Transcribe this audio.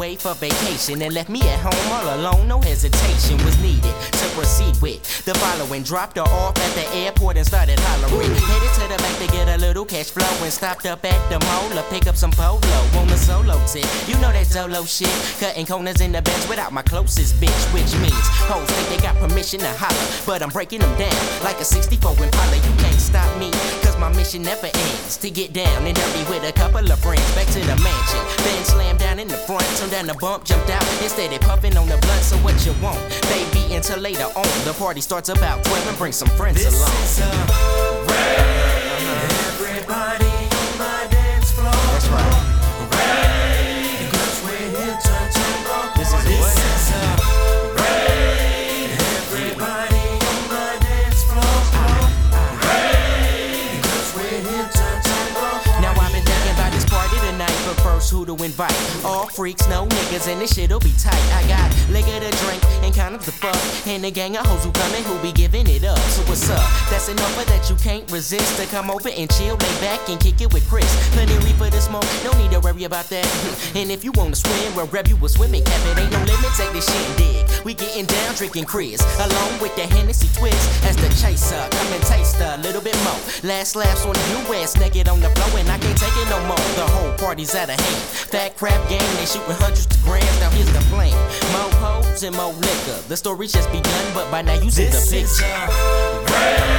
away for vacation and left me at home all alone. No hesitation was needed to proceed with the following. Dropped her off at the airport and started hollering. Headed to the bank to get a little cash flow and stopped up at the mall to pick up some polo on the solo tip. You know that solo shit, cutting corners in the bench without my closest bitch, which means hoes think they got permission to holler, but I'm breaking them down like a 64 Impala. You can't stop me, cause my mission never ends. To get down and dirty with a couple of friends. Back to the mansion, then slammed down in the front, turned down the bump, jumped out, instead of puffing on the blunt. So what you want, baby, until later on. The party starts about 12 and bring some friends along. This is a rain. Everybody on my dance floor. That's right. Rain. Girls, we're here to turn up. This is what? This is a rain. Everybody on my dance floor. Rain. Girls, we're here to turn up. Now I've been thinking about this party tonight, but first who to invite? All freaks, no niggas, and this shit'll be tight. I got liquor to drink and condoms to fuck, and a gang of hoes who coming who be giving it up. So what's up? That's an offer that you can't resist. To come over and chill, lay back and kick it with Chris. Plenty reefer to smoke, no need to worry about that. And if you wanna swim, well grab you a swimming cap. It ain't no limit, take this shit and dig. We getting down, drinking Chris, along with the Hennessy twist. As the chaser, come and taste a little bit more. Last laughs on the US, naked on the floor, and I can't take it no more. The whole party's out of hand. Fat crap game, they shooting hundreds of grams. Now here's the plan: more hoes and more liquor. The story's just begun, but by now you see the This is picture. a rain.